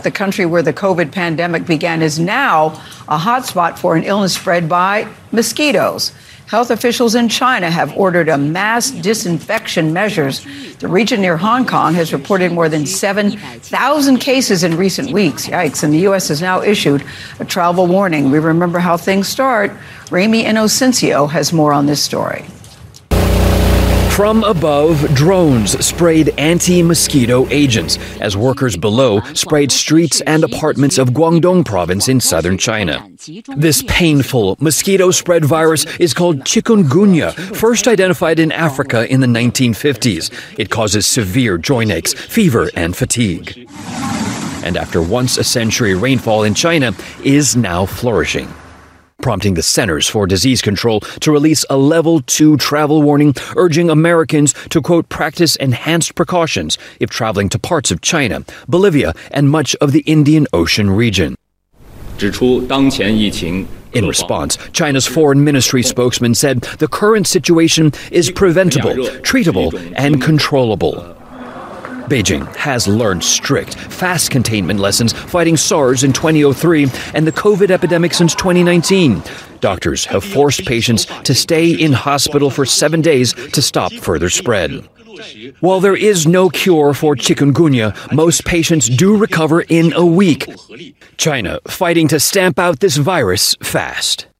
The country where the COVID pandemic began is now a hotspot for an illness spread by mosquitoes. Health officials in China have ordered a mass disinfection measures. The region near Hong Kong has reported more than 7,000 cases in recent weeks. Yikes. And the U.S. has now issued a travel warning. We remember how things start. Ramy Inocencio has more on this story. From above, drones sprayed anti-mosquito agents as workers below sprayed streets and apartments of Guangdong province in southern China. This painful mosquito-spread virus is called chikungunya, first identified in Africa in the 1950s. It causes severe joint aches, fever, and fatigue. And after once-a-century rainfall in China is now flourishing, prompting the Centers for Disease Control to release a level 2 travel warning, urging Americans to, quote, practice enhanced precautions if traveling to parts of China, Bolivia, and much of the Indian Ocean region. In response, China's foreign ministry spokesman said the current situation is preventable, treatable, and controllable. Beijing has learned strict, fast containment lessons fighting SARS in 2003 and the COVID epidemic since 2019. Doctors have forced patients to stay in hospital for 7 days to stop further spread. While there is no cure for chikungunya, most patients do recover in a week. China fighting to stamp out this virus fast.